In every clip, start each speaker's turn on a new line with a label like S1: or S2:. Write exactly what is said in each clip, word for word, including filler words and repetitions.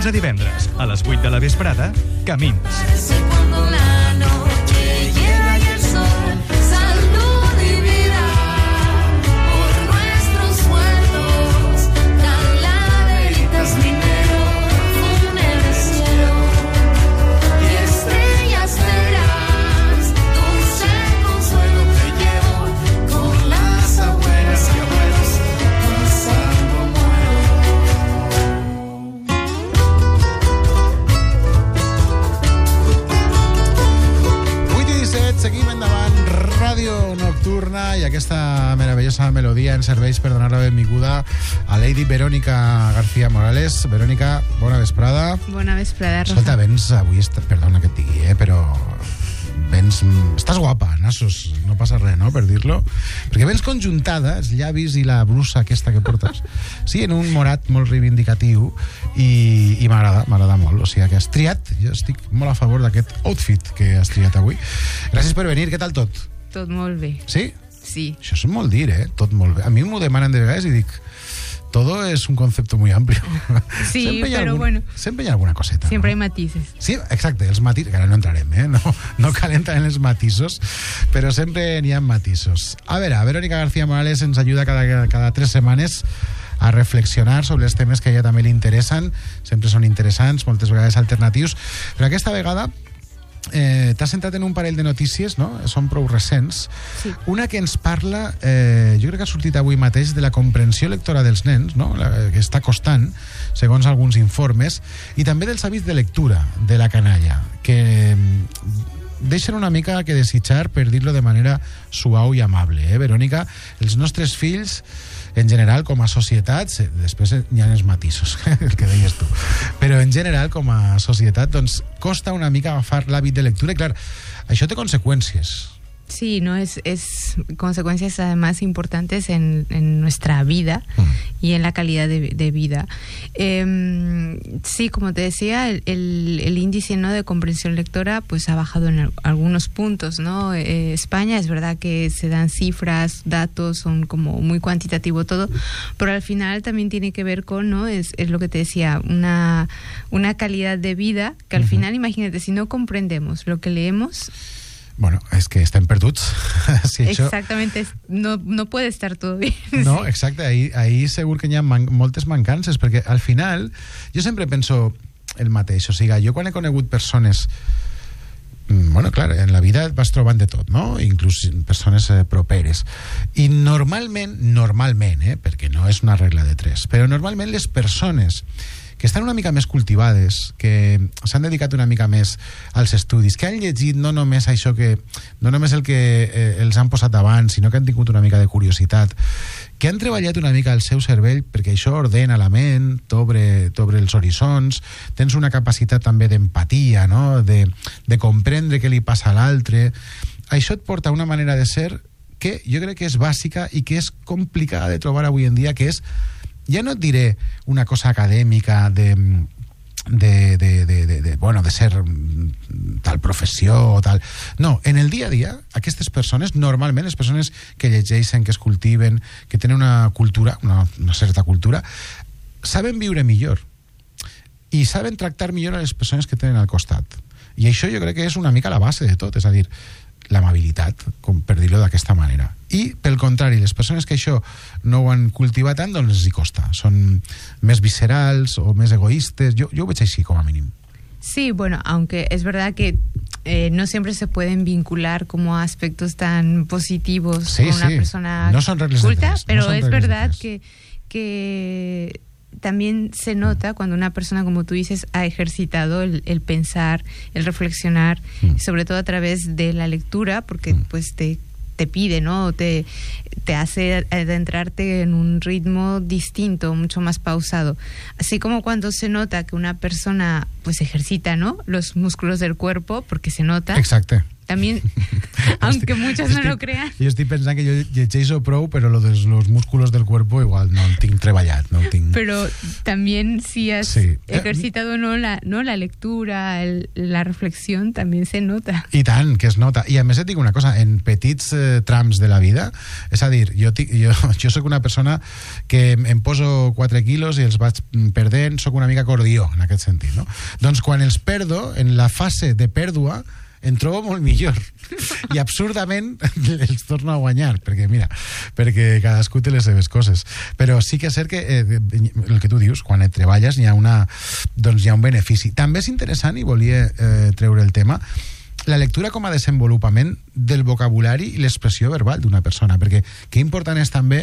S1: a divendres, a les vuit de la vesprada, Camins.
S2: I aquesta meravellosa melodia ens serveix per donar la benvinguda a Lady Verónica García Morales. Verónica, bona vesprada.
S3: Bona vesprada, Rosa.
S2: Escolta, vens avui, est... perdona que et digui, eh, però vens... Estàs guapa, nassos, no passa res, no?, per dir-lo. Perquè vens conjuntada, els llavis i la blusa aquesta que portes, sí, en un morat molt reivindicatiu i, i m'agrada, m'agrada molt. O sigui, que has triat, jo estic molt a favor d'aquest outfit que has triat avui. Gràcies per venir, què tal tot?
S3: Tot molt bé.
S2: Sí?
S3: Sí.
S2: Això és molt dir, eh? Tot molt bé. A mi m'ho demanen de vegades i dic, todo es un concepto muy amplio.
S3: Sí, però
S2: algun,
S3: bueno.
S2: Sempre hi ha alguna coseta.
S3: Sempre
S2: no?
S3: hay matices.
S2: Sí, exacte, els matisos, que ara no entrarem, eh? No, no calenten en els matisos, però sempre n'hi ha matisos. A veure, Verónica García Morales ens ajuda cada, cada tres setmanes a reflexionar sobre els temes que a ella també li interessen. Sempre són interessants, moltes vegades alternatius, però aquesta vegada Eh, t'has centrat en un parell de notícies, no? Són prou recents.
S3: Sí.
S2: Una que ens parla, eh, jo crec que ha sortit avui mateix, de la comprensió lectora dels nens, no? La, que està costant, segons alguns informes, i també dels hàbits de lectura de la canalla, que deixen una mica que desitjar, per dir-lo de manera suau i amable, eh, Verónica? Els nostres fills, en general, com a societat, després hi ha els matisos, el que deies tu, però en general, com a societat, doncs, costa una mica agafar l'hàbit de lectura i, clar, això té conseqüències.
S3: Sí, no es, es consecuencias además importantes en, en nuestra vida mm. y en la calidad de, de vida. Eh, sí, como te decía, el, el, el índice, ¿no?, de comprensión lectora pues ha bajado en el, algunos puntos, ¿no? Eh, España, es verdad que se dan cifras, datos, son como muy cuantitativo todo, pero al final también tiene que ver con, ¿no?, es, es lo que te decía, una, una calidad de vida que al uh-huh. final, imagínate, si no comprendemos lo que leemos.
S2: Bueno, és que estem perduts. Sí,
S3: exactamente, això... no, no puede estar todo bien.
S2: No,
S3: sí.
S2: Exacte, ahí, ahí segur que hi ha man moltes mancances, perquè al final jo sempre penso el mateix, o sigui, jo quan he conegut persones, bueno, clar, en la vida et vas trobant de tot, no? Inclús persones eh, properes, i normalment, normalment, eh, perquè no és una regla de tres, però normalment les persones que estan una mica més cultivades, que s'han dedicat una mica més als estudis, que han llegit no només això que, no només el que eh, els han posat davant, sinó que han tingut una mica de curiositat, que han treballat una mica el seu cervell, perquè això ordena la ment, t'obre els horitzons, tens una capacitat també d'empatia, no?, de, de comprendre què li passa a l'altre. Això et porta a una manera de ser que jo crec que és bàsica i que és complicada de trobar avui en dia, que és, ja no et diré una cosa acadèmica de, de, de, de, de, de, bueno, de ser tal professió o tal. No, en el dia a dia, aquestes persones, normalment les persones que llegeixen, que es cultiven, que tenen una cultura, una, una certa cultura, saben viure millor i saben tractar millor a les persones que tenen al costat. I això jo crec que és una mica la base de tot, és a dir, l'amabilitat, com per dir-ho d'aquesta manera. I, pel contrari, les persones que això no ho han cultivat tant, doncs els hi costa. Són més viscerals o més egoístes. Jo, jo ho veig així, com a mínim.
S3: Sí, bueno, aunque es verdad que eh, no siempre se pueden vincular como aspectos tan positivos
S2: sí,
S3: con una
S2: sí.
S3: persona
S2: no son reglas
S3: culta,
S2: de tres,
S3: pero
S2: no son
S3: es
S2: reglas
S3: verdad
S2: de tres.
S3: que, que también se nota cuando una persona, como tú dices, ha ejercitado el, el pensar, el reflexionar, mm. sobre todo a través de la lectura, porque mm. pues te, te pide, ¿no? Te, te hace adentrarte en un ritmo distinto, mucho más pausado. Así como cuando se nota que una persona pues ejercita, ¿no?, los músculos del cuerpo, porque se nota.
S2: Exacto.
S3: también, aunque muchos no
S2: estic,
S3: lo crean.
S2: Jo estic pensant que jo llegeixo prou, però lo de los músculos del cuerpo igual no el tinc treballat, no el tinc.
S3: Pero también si has
S2: sí.
S3: ejercitado no la, no la lectura, el, la reflexión, también se nota.
S2: I tant, que es nota. I a més et dic una cosa, en petits eh, trams de la vida, és a dir, jo, jo, jo sóc una persona que em poso quatre quilos i els vaig perdent, sóc una mica acordió en aquest sentit, no? Doncs quan els perdo, en la fase de pèrdua, em trobo molt millor i absurdament els torno a guanyar perquè mira, perquè cadascú té les seves coses, però sí que és cert que eh, el que tu dius, quan et treballes hi ha, una, doncs hi ha un benefici. També és interessant, i volia eh, treure el tema, la lectura com a desenvolupament del vocabulari i l'expressió verbal d'una persona, perquè que important és també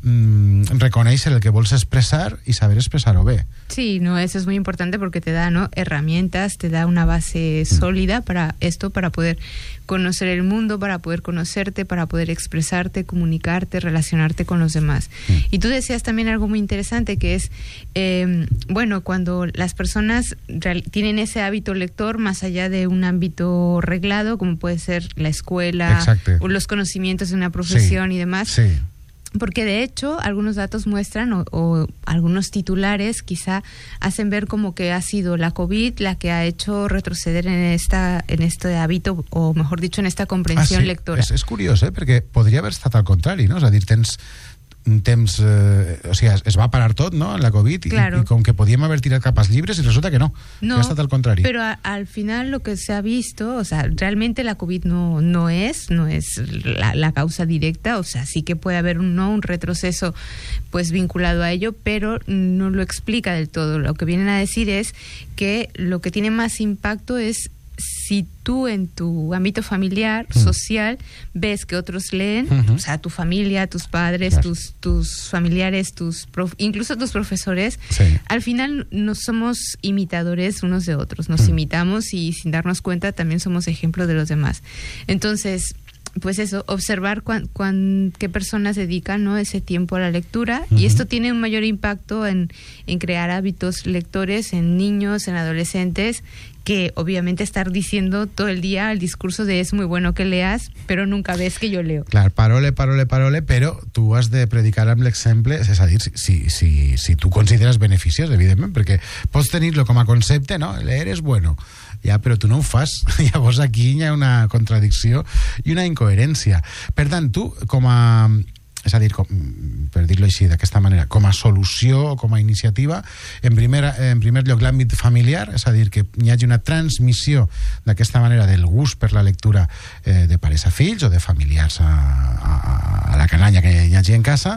S2: mmm, reconèixer el que vols expresar y saber expresarlo bé.
S3: Sí, no, eso es muy importante porque te da, ¿no?, herramientas, te da una base sólida para esto, para poder conocer el mundo, para poder conocerte, para poder expresarte, comunicarte, relacionarte con los demás. Mm. Y tú decías también algo muy interesante que es, eh, bueno, cuando las personas real, tienen ese hábito lector más allá de un ámbito reglado, como puede ser la escuela, exacto, o los conocimientos de una profesión, sí, y demás.
S2: Sí.
S3: Porque de hecho algunos datos muestran o, o algunos titulares quizá hacen ver como que ha sido la COVID la que ha hecho retroceder en esta en este hábito, o mejor dicho, en esta comprensión ah, sí. lectora.
S2: És, és curiós, eh? Perquè podria haver estat al contrari, no? És a dir, tens un temps... Eh, o sigui, es va parar tot, no?, en la COVID, claro, i, i com que podíem haver tirat cap als llibres i resulta que no, no que ha estat al contrari.
S3: Pero a, al final lo que se ha visto, o sea, realmente la COVID no, no es, no es la, la causa directa, o sea, sí que puede haber un, ¿no?, un retroceso pues vinculado a ello, pero no lo explica del todo. Lo que vienen a decir es que lo que tiene más impacto es si tú en tu ámbito familiar, mm. social, ves que otros leen, uh-huh, o sea, tu familia, tus padres, claro, tus, tus familiares, tus prof, incluso tus profesores, sí, al final no somos imitadores unos de otros, nos mm. imitamos y sin darnos cuenta también somos ejemplo de los demás. Entonces, pues eso, observar cuán, cuán, qué personas dedican, ¿no?, ese tiempo a la lectura, uh-huh, y esto tiene un mayor impacto en, en crear hábitos lectores en niños, en adolescentes, que obviamente estar diciendo todo el día el discurso de es muy bueno que leas, però nunca ves que jo leo.
S2: Clar, parole, parole, parole, però tu has de predicar amb l'exemple, és a dir, si, si, si tu consideres beneficiós, evidentment, perquè pots tenir-lo com a concepte, no? Leer és bueno, ja, però tu no ho fas. Llavors aquí hi ha una contradicció i una incoherència. Per tant, tu, com a... és a dir, com, per dir-lo així, d'aquesta manera, com a solució o com a iniciativa, en primer, en primer lloc l'àmbit familiar, és a dir, que hi hagi una transmissió d'aquesta manera del gust per la lectura eh, de pares a fills o de familiars a, a, a la canalla que hi hagi en casa.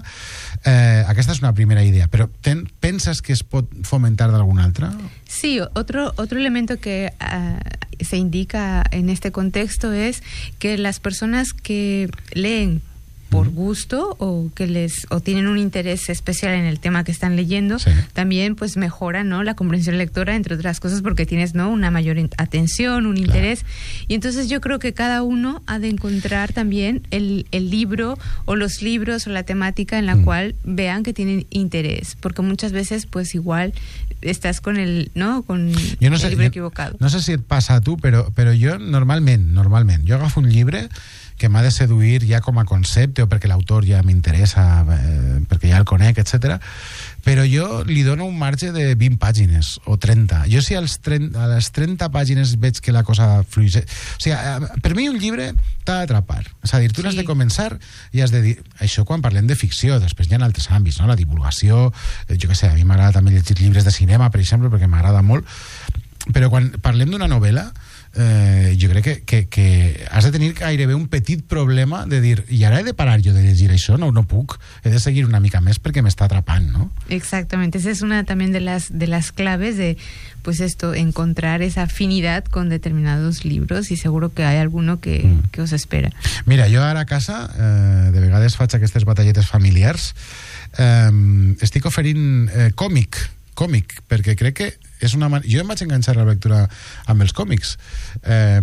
S2: Eh, aquesta és una primera idea, però ten, penses que es pot fomentar d'alguna altra?
S3: Sí, otro, otro elemento que uh, se indica en este contexto es que las personas que leen por gusto o que les o tienen un interés especial en el tema que están leyendo, sí, también pues mejora, ¿no?, la comprensión lectora, entre otras cosas porque tienes, ¿no?, una mayor atención, un interés, claro, y entonces yo creo que cada uno ha de encontrar también el, el libro o los libros o la temática en la mm. cual vean que tienen interés, porque muchas veces pues igual estás con el, ¿no?, con
S2: yo no sé,
S3: el libro
S2: yo,
S3: equivocado.
S2: No sé si et passa a tu, però, però jo normalment, normalment, jo agafo un llibre que m'ha de seduir ja com a concepte o perquè l'autor ja m'interessa, eh, perquè ja el conec, etcètera. Però jo li dono un marge de vint pàgines o trenta. Jo si als trenta, a les trenta pàgines veig que la cosa fluix... O sigui, per mi un llibre t'ha d'atrapar. És a dir, tu sí, n'has de començar i has de dir... Això quan parlem de ficció, després hi ha altres àmbits, no?, la divulgació, jo què sé, a mi m'agrada també llegir llibres de cinema, per exemple, perquè m'agrada molt, però quan parlem d'una novel·la, Eh, jo crec que, que, que has de tenir gairebé un petit problema de dir, i ara he de parar jo de llegir això, no, no puc, he de seguir una mica més perquè m'està atrapant, ¿no?
S3: Exactamente, esa es una también de las, de las claves de, pues esto, encontrar esa afinidad con determinados libros, y seguro que hay alguno que, mm. que os espera.
S2: Mira, jo ara a casa eh, de vegades faig aquestes batalletes familiars, eh, estic oferint eh, còmic, còmic, perquè crec que és una man... jo em vaig enganxar a la lectura amb els còmics, eh,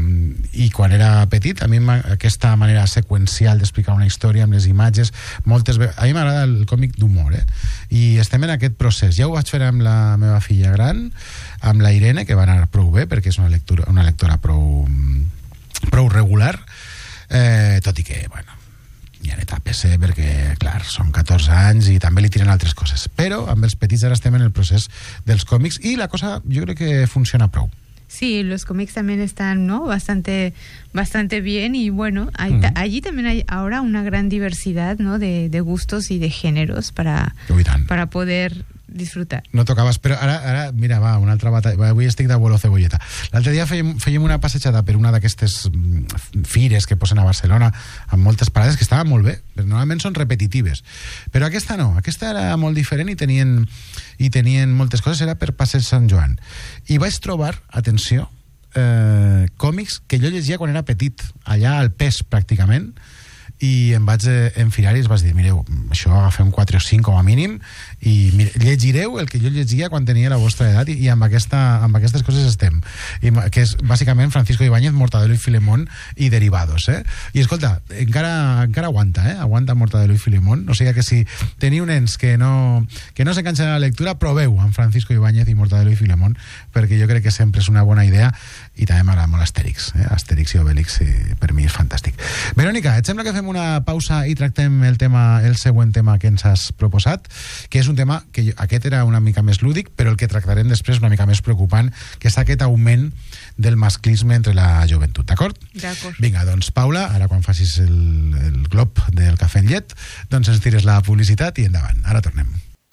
S2: i quan era petit a mi aquesta manera seqüencial d'explicar una història amb les imatges, moltes ve... a mi m'agrada el còmic d'humor, eh? I estem en aquest procés. Ja ho vaig fer amb la meva filla gran, amb la Irene, que va anar prou bé perquè és una lectura, una lectora prou prou regular, eh, tot i que, bueno, hi ha etapes, eh, perquè, clar, són catorze anys i també li tiren altres coses. Però amb els petits ara estem en el procés dels còmics i la cosa jo crec que funciona prou.
S3: Sí, los cómics también están, ¿no? Bastante, bastante bien y bueno, hay, uh-huh. allí también hay ahora una gran diversidad, ¿no? De, de gustos y de géneros para, para poder disfrutar.
S2: No tocaves, però ara, ara mira, va, una altra batalla. Avui estic d'abuelo cebolleta. L'altre dia fèiem, fèiem una passejada per una d'aquestes fires que posen a Barcelona amb moltes parades que estaven molt bé, però normalment són repetitives. Però aquesta no, aquesta era molt diferent i tenien, i tenien moltes coses, era per Passeig Sant Joan. I vaig trobar, atenció, eh, còmics que jo llegia quan era petit, allà al pes pràcticament, i em vaig enfilar i es vas dir, mireu, això agafem quatre o cinc com a mínim i mire, llegireu el que jo llegia quan tenia la vostra edat i, i amb, aquesta, amb aquestes coses estem, I, que és bàsicament Francisco Ibáñez, Mortadelo i Filemón i derivados, eh? I escolta, encara, encara aguanta, eh? Aguanta Mortadelo i Filemón, o sigui que si teniu nens que no, que no s'enganxen a la lectura, proveu amb Francisco Ibáñez i Mortadelo i Filemón, perquè jo crec que sempre és una bona idea i també m'agrada molt Astèrix, eh? Astèrix i Obélix, eh, per mi és fantàstic. Verònica, et sembla que fem una pausa i tractem el tema, el següent tema que ens has proposat, que és un tema que jo, aquest era una mica més lúdic, però el que tractarem després una mica més preocupant, que és aquest augment del masclisme entre la joventut, d'acord?
S3: D'acord.
S2: Vinga, doncs Paula, ara quan facis el, el glob del cafè en llet, doncs ens tires la publicitat i endavant. Ara tornem.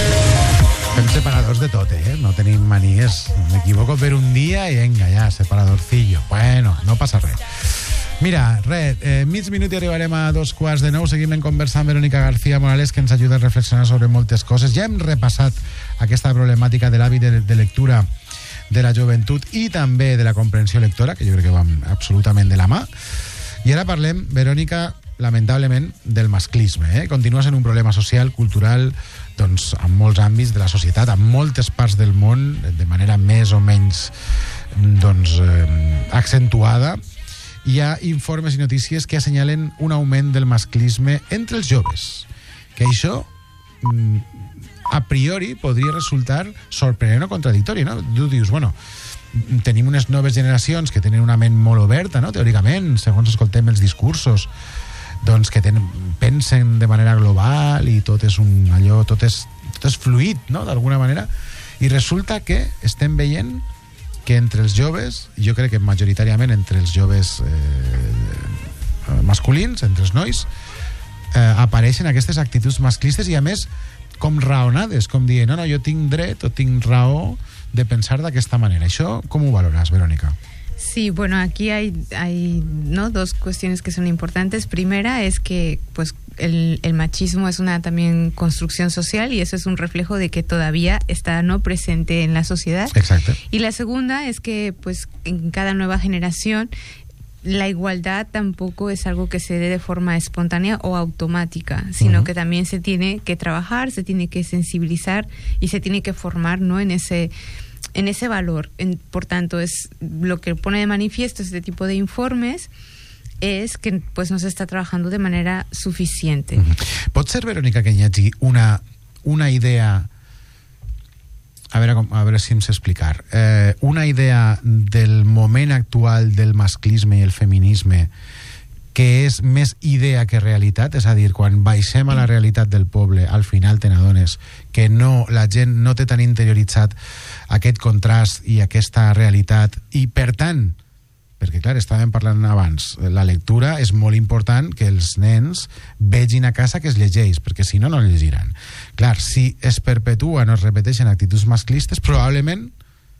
S2: Fem separadors de tot, eh? No tenim manies. M'equivoco per un dia i venga, ja, separadorcillo. Bueno, no passa res. Mira, res, eh, mig minut i arribarem a dos quarts de nou. Seguim en conversa amb Verònica García Morales, que ens ajuda a reflexionar sobre moltes coses. Ja hem repassat aquesta problemàtica de l'hàbit de, de lectura de la joventut i també de la comprensió lectora, que jo crec que van absolutament de la mà. I ara parlem, Verònica, lamentablement, del masclisme. Eh? Continua sent un problema social, cultural, doncs, en molts àmbits de la societat, en moltes parts del món, de manera més o menys doncs, eh, accentuada. Hi ha informes i notícies que assenyalen un augment del masclisme entre els joves, que això a priori podria resultar sorprenent o contradictori, no? Tu dius, bueno, tenim unes noves generacions que tenen una ment molt oberta, no? Teòricament, segons escoltem els discursos, doncs que tenen, pensen de manera global i tot és un allò, tot és, tot és fluid, no? D'alguna manera, i resulta que estem veient que entre els joves, jo crec que majoritàriament entre els joves eh, masculins, entre els nois, eh, apareixen aquestes actituds masclistes i a més com raonades, com dient, no, no, jo tinc dret o tinc raó de pensar d'aquesta manera. Això com ho valores, Verònica?
S3: Sí, bueno, aquí hay, hay ¿no? dos cuestiones que son importantes. Primera es que pues el, el machismo es una también construcción social y eso es un reflejo de que todavía está no presente en la sociedad.
S2: Exacto.
S3: Y la segunda es que pues en cada nueva generación la igualdad tampoco es algo que se dé de forma espontánea o automática, sino uh-huh. que también se tiene que trabajar, se tiene que sensibilizar y se tiene que formar, ¿no? en ese en ese valor. En, por tanto, es lo que pone de manifiesto este tipo de informes es que pues no se está trabajando de manera suficiente.
S2: Uh-huh. Pot ser, Verònica, que hi hagi una, una idea, a veure, a veure si em sé explicar, eh, una idea del moment actual del masclisme i el feminisme que és més idea que realitat, és a dir, quan baixem a la realitat del poble, al final te n'adones que no, la gent no té tan interioritzat aquest contrast i aquesta realitat, i per tant, perquè clar, estàvem parlant abans, la lectura és molt important que els nens vegin a casa que es llegeix, perquè si no, no llegiran. Clar, si es perpetuen o es repeteixen actituds masclistes, probablement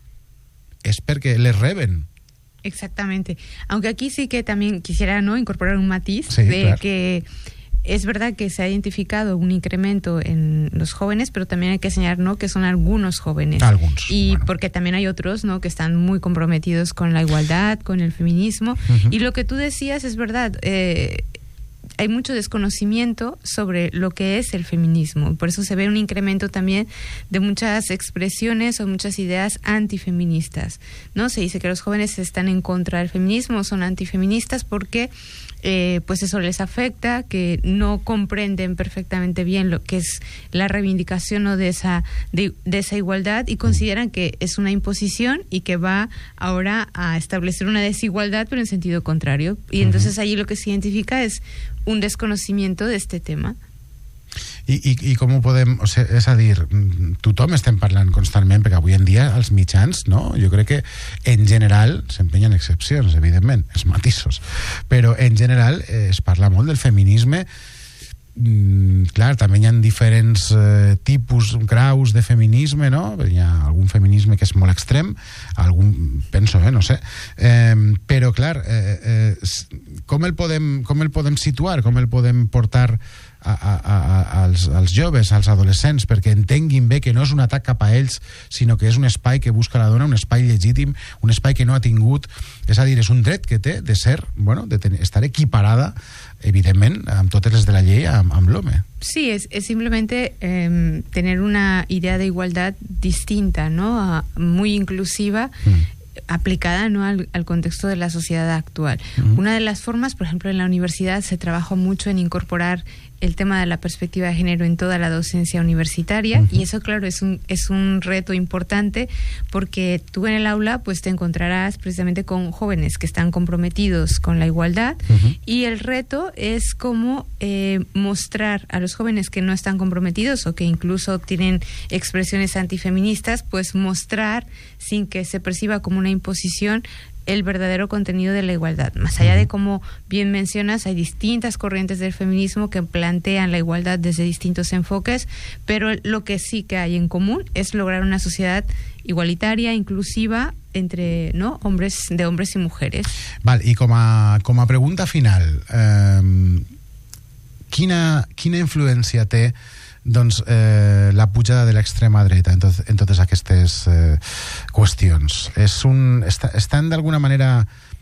S2: és perquè les reben.
S3: Exactamente. Aunque aquí sí que también quisiera no incorporar un matiz
S2: sí,
S3: de
S2: claro.
S3: que es verdad que se ha identificado un incremento en los jóvenes, pero también hay que señalar, ¿no?, que son algunos jóvenes.
S2: Algunos.
S3: Y
S2: bueno.
S3: porque también hay otros, ¿no?, que están muy comprometidos con la igualdad, con el feminismo. Uh-huh. Y lo que tú decías es verdad. Eh, hay mucho desconocimiento sobre lo que es el feminismo. Por eso se ve un incremento también de muchas expresiones o muchas ideas antifeministas, ¿no? Se dice que los jóvenes están en contra del feminismo, son antifeministas porque Eh, pues eso les afecta, que no comprenden perfectamente bien lo que es la reivindicación, ¿no?, de esa de, de esa igualdad, y consideran que es una imposición y que va ahora a establecer una desigualdad, pero en sentido contrario. Y entonces allí lo que se identifica es un desconocimiento de este tema.
S2: I, i, i com ho podem... O sigui, és a dir, tothom estem parlant constantment, perquè avui en dia els mitjans, no? Jo crec que en general, s'empenyen excepcions, evidentment, els matisos, però en general eh, es parla molt del feminisme. Mm, clar, també hi ha diferents eh, tipus, graus de feminisme, no? Hi ha algun feminisme que és molt extrem, algun, penso, eh, no sé, eh, però clar, eh, eh, com el podem, com el podem situar, com el podem portar a, a, a, als, als joves, als adolescents, perquè entenguin bé que no és un atac cap a ells, sinó que és un espai que busca la dona, un espai legítim, un espai que no ha tingut, és a dir, és un dret que té de ser, bueno, de ten, estar equiparada, evidentment, amb totes les de la llei, amb, amb l'home.
S3: Sí, es, es simplemente eh, tener una idea de igualdad distinta, ¿no? A, muy inclusiva, mm. aplicada, ¿no?, al, al contexto de la sociedad actual. Uh-huh. Una de las formas, por ejemplo, en la universidad se trabajó mucho en incorporar el tema de la perspectiva de género en toda la docencia universitaria, uh-huh. y eso, claro, es un es un reto importante, porque tú en el aula pues te encontrarás precisamente con jóvenes que están comprometidos con la igualdad, uh-huh. y el reto es cómo eh, mostrar a los jóvenes que no están comprometidos o que incluso tienen expresiones antifeministas, pues mostrar sin que se perciba como una imposición el verdadero contenido de la igualdad. Más allá de, como bien mencionas, hay distintas corrientes del feminismo que plantean la igualdad desde distintos enfoques, pero lo que sí que hay en común es lograr una sociedad igualitaria, inclusiva, entre, ¿no?, hombres, de hombres y mujeres. Val,
S2: i com a, com a pregunta final, eh, quina, quina influència té, doncs, eh, la pujada de l'extrema dreta en, tot, en totes aquestes eh, qüestions? És un, està, estan d'alguna manera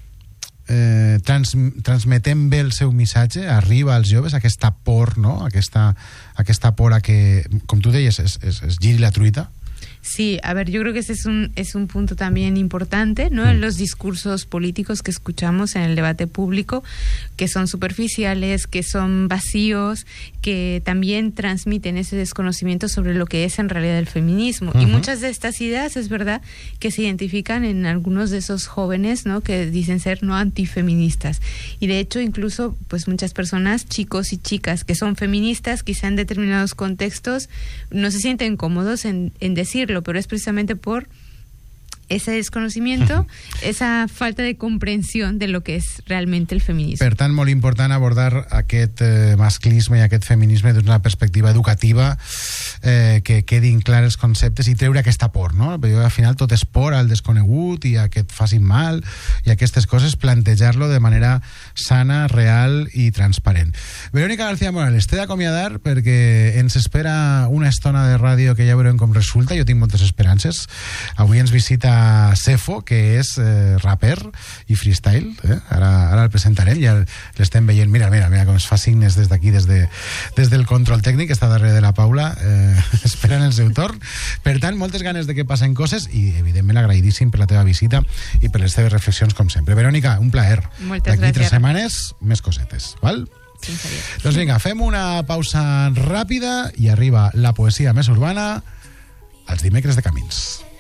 S2: eh, trans, transmetent bé el seu missatge? Arriba als joves aquesta por, no? Aquesta, aquesta por a que, com tu deies, es, es, es giri la truita?
S3: Sí, a ver, yo creo que ese es un es un punto también importante, ¿no? En los discursos políticos que escuchamos en el debate público, que son superficiales, que son vacíos, que también transmiten ese desconocimiento sobre lo que es en realidad el feminismo. Uh-huh. Y muchas de estas ideas, es verdad, que se identifican en algunos de esos jóvenes, ¿no?, que dicen ser no antifeministas. Y de hecho, incluso, pues muchas personas, chicos y chicas que son feministas, quizá en determinados contextos, no se sienten cómodos en, en decirlo, pero es precisamente por ese desconocimiento, uh-huh. esa falta de comprensión de lo que és realment el feminisme.
S2: Per tant, molt important abordar aquest eh, masclisme i aquest feminisme des d'una perspectiva educativa, eh, que quedin clars els conceptes i treure aquesta por, no? Perquè al final tot és por al desconegut i a que et facin mal i aquestes coses, plantejar-lo de manera sana, real i transparent. Verónica García Morales, t'he d'acomiadar perquè ens espera una estona de ràdio que ja veurem com resulta. Jo tinc moltes esperances. Avui ens visita Sefo, que és eh, raper i freestyle, eh? ara, ara el presentarem, ja l'estem veient, mira, mira, mira com es fa signes des d'aquí, des, de, des del control tècnic, que està darrere de la Paula, eh, esperant el seu torn. Per tant, moltes ganes de que passen coses i, evidentment, agraïdíssim per la teva visita i per les teves reflexions, com sempre. Verónica, un plaer. D'aquí tres setmanes, més cosetes, val?
S3: Sí,
S2: doncs vinga, fem una pausa ràpida i arriba la poesia més urbana als dimecres de Camins.